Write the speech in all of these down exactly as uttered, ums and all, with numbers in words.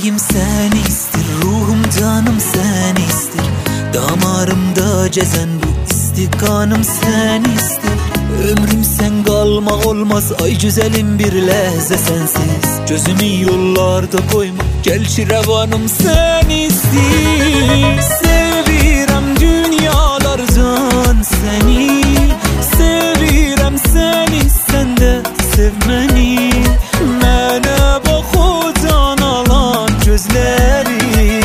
Yüreğim sen istir, ruhum canım sen istir, damarımda cezen bu istikanım sen istir. Ömrüm sen kalma olmaz, ay güzelim bir lehze sensiz. Gözümü yollarda koyma, gel şirevanım sen istir. Sevirem dünyalardan seni, sevirem seni, sen de sev beni. Mene bak odan alan gözleri,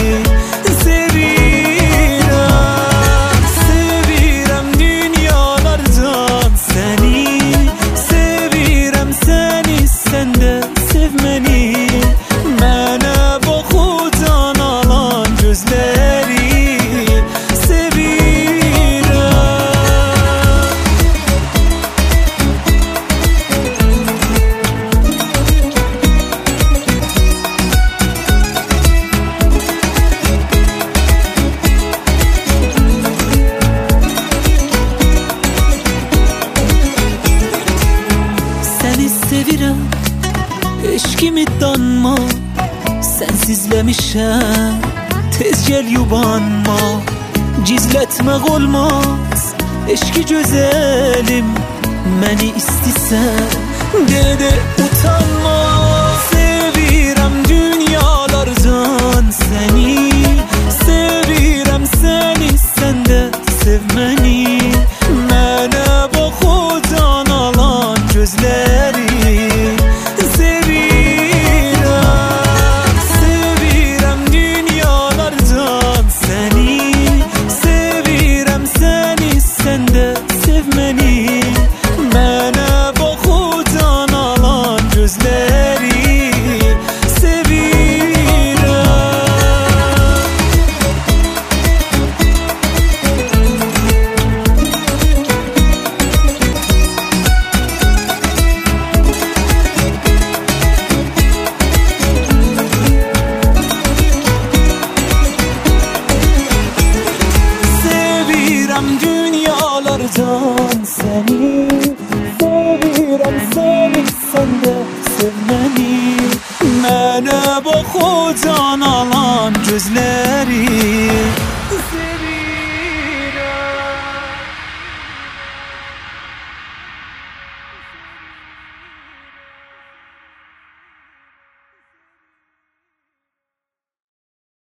sevirem, eşkimi danma, sensizlemişem, tez gel yubanma. Gizletmek olmaz, eşki güzelim, beni istisen de de utanma. Sevirem dünyalardan seni, sevirem seni, sen de sev beni. Mene bak odan alan gözleri, dünyalardan seni, sevirem seni, sen de sev beni. Mene bak odan alan gözleri.